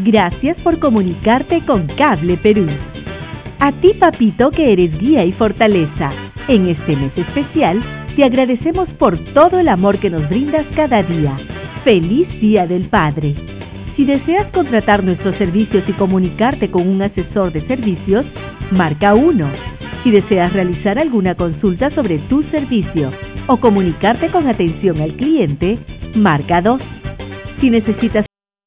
Gracias por comunicarte con Cable Perú. A ti, papito, que eres guía y fortaleza. En este mes especial, te agradecemos por todo el amor que nos brindas cada día. ¡Feliz Día del Padre! Si deseas contratar nuestros servicios y comunicarte con un asesor de servicios, marca 1. Si deseas realizar alguna consulta sobre tu servicio o comunicarte con atención al cliente, marca 2. Si necesitas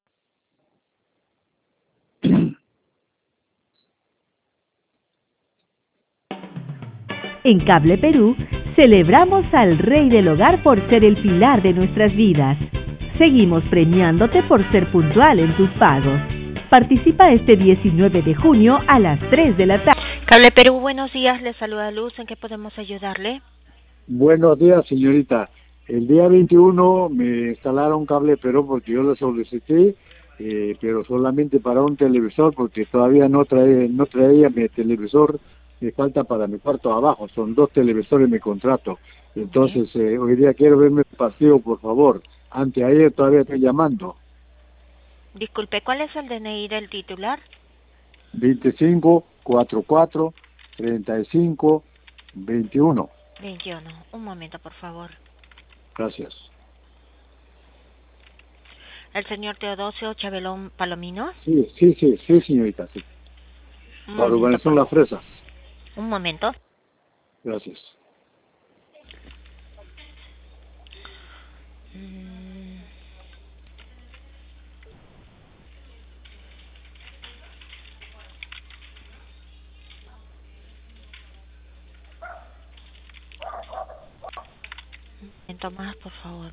En Cable Perú, celebramos al Rey del Hogar por ser el pilar de nuestras vidas. Seguimos premiándote por ser puntual en tus pagos. Participa este 19 de junio a las 3 de la tarde. Cable Perú, buenos días, le saluda Luz, ¿en qué podemos ayudarle? Buenos días, señorita. El día 21 me instalaron Cable Perú porque yo lo solicité, pero solamente para un televisor porque todavía no traía mi televisor. Me falta para mi cuarto abajo, son 2 televisores en mi contrato. Entonces, hoy día quiero verme el partido, por favor. Anteayer todavía estoy llamando. Disculpe, ¿cuál es el DNI del titular? 2544-3521. 21. Un momento, por favor. Gracias. ¿El señor Teodosio Chabelón Palomino? Sí, señorita, sí. La urbanización Las Fresas. Un momento. Gracias. Un momento más, por favor.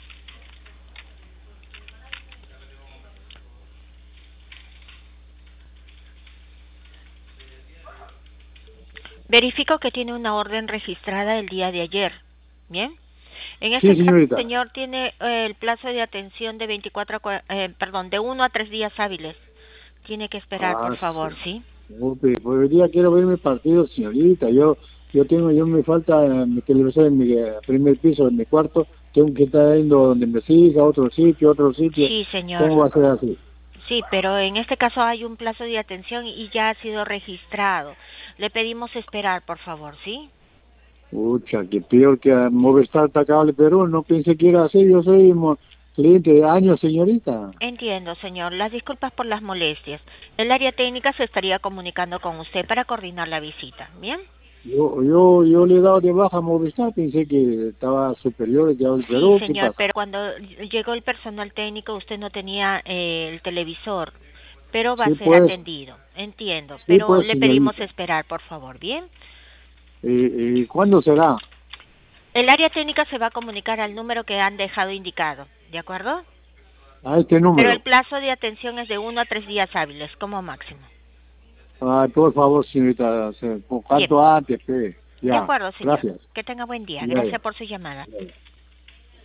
Verifico que tiene una orden registrada el día de ayer. ¿Bien? En este caso, el señor tiene el plazo de atención de de 1 a 3 días hábiles. Tiene que esperar, por favor, ¿sí? Hoy día quiero ver mi partido, señorita. Yo me falta mi televisor en mi primer piso, en mi cuarto. Tengo que estar yendo donde me siga, otro sitio. Sí, señor. ¿Cómo va a ser así? Sí, pero en este caso hay un plazo de atención y ya ha sido registrado. Le pedimos esperar, por favor, ¿sí? Pucha, que peor que a Movistar Cable Perú. No pensé que era así. Yo soy cliente de años, señorita. Entiendo, señor. Las disculpas por las molestias. El área técnica se estaría comunicando con usted para coordinar la visita. ¿Bien? Yo le he dado de baja a Movistar. Pensé que estaba superior que al Perú. Sí, señor, pero cuando llegó el personal técnico usted no tenía el televisor, pero va a ser atendido. Entiendo, pero le pedimos esperar, por favor. ¿Bien? ¿Y cuándo será? El área técnica se va a comunicar al número que han dejado indicado, ¿de acuerdo? A este número. Pero el plazo de atención es de 1 a 3 días hábiles, como máximo. Por favor, señorita, cuanto antes, Ya. De acuerdo, señor. Gracias. Que tenga buen día. Gracias por su llamada.